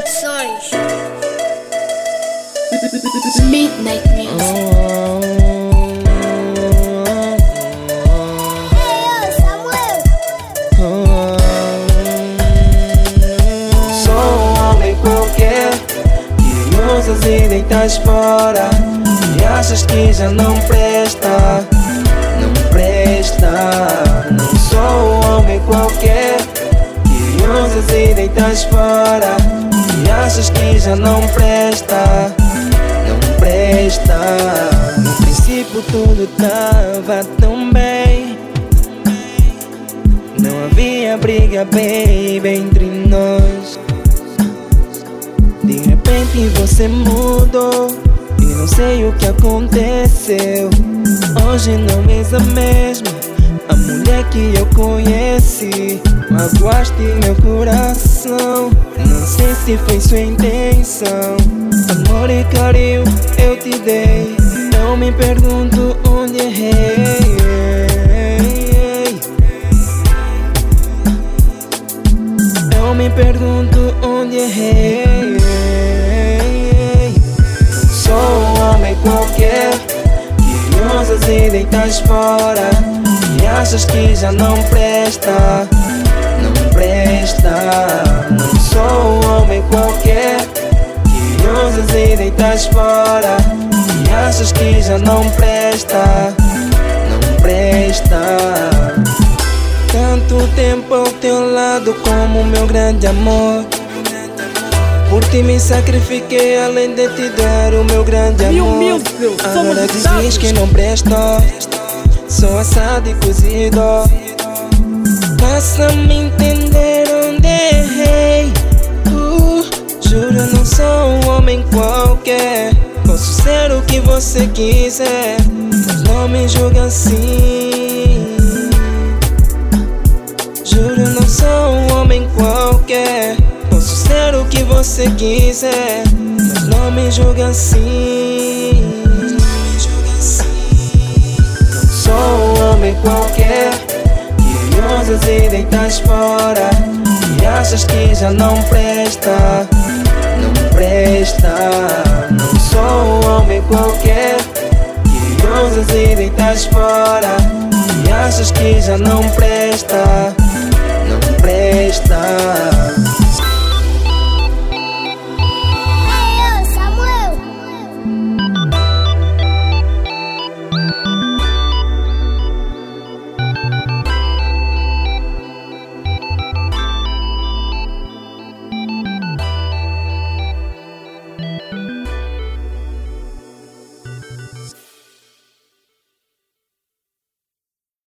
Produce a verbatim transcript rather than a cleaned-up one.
Produções Midnight Mix. Sou um homem qualquer que usas e deitas fora e achas que já não presta, não presta. Não sou um homem qualquer que usas e deitas fora e achas que já não presta, não presta. No princípio tudo tava tão bem, não havia briga, baby, entre nós. De repente você mudou e não sei o que aconteceu. Hoje não és a mesma, a mulher que eu conheci. Magoaste meu coração, não sei se foi sua intenção. Amor e carinho eu te dei, não me pergunto onde errei. Eu me pergunto onde errei. Sou um homem qualquer que usas e deitas fora e achas que já não presta, não presta. Não sou um homem qualquer que usas e deitas fora e achas que já não presta, não presta. Tanto tempo ao teu lado como meu grande amor, por ti me sacrifiquei além de te dar o meu grande amor. Agora dizes que não presto, sou assado e cozido. Faça-me entender onde errei. uh, Juro não sou um homem qualquer, posso ser o que você quiser, mas não me julga assim. Juro não sou um homem qualquer, posso ser o que você quiser, mas não me julga assim. Não sou um homem qualquer que usas e deitas fora e achas que já não presta, não presta. Não sou um homem qualquer que usas e deitas fora e achas que já não presta, não presta.